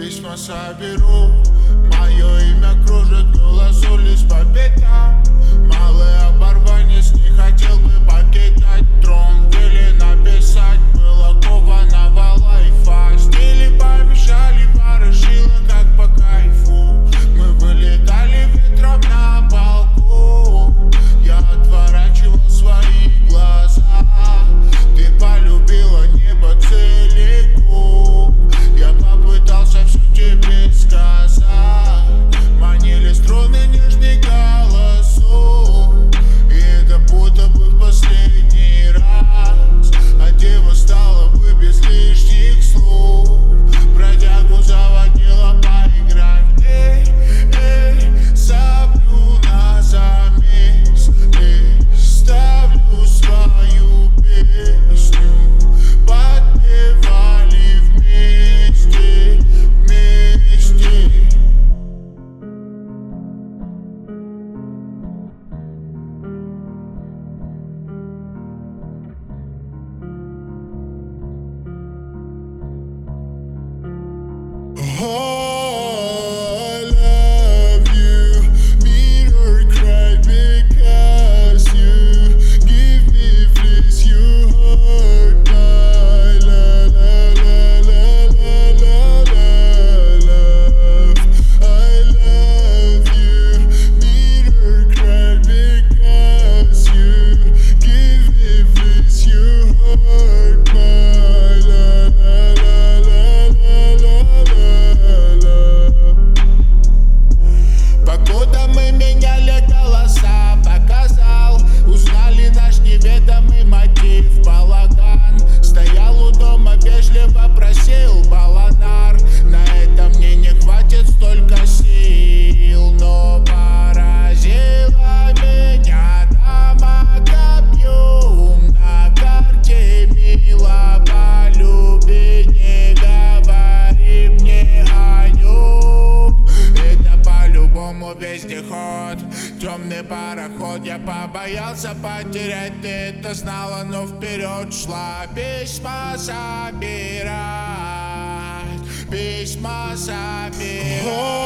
письма соберу. Мое имя кружит, голос улиц по пятам. Малый оборванец не хотел бы покидать трон. Или написать было кованого лайфа. Стили помешали, ворошило как по кайфу. Мы вылетали ветром на балку. Я отворачивал свои глаза. Ты полюбила небо целиком. Я попытался все тебе сказать. Манили струны нежных голосов. И это будто бы в последний раз. А дева стала бы без лишних слов. Бродягу заводила поиграть. Эй, эй, соплю на замес. Эй, ставлю свою песню. Подпевали вместе, вместе. I love you, meet or cry because you give me bliss, you hurt my la la la la la la love. I love you, meet or cry because you give me bliss, you hurt my la la la la la la. Покуда мы меняли голоса, показал, узнали наш неведомый мотив. Балаган стоял у дома, вежливо просил баланар. На это мне не хватит столько сил, но поразила меня дама копьем. На карте мило полюби, не говори мне о нем. Это по-любому вездеход, темный пароход. Я побоялся потерять, ты это знала, но вперед шла. Письма собирать, письма собирать.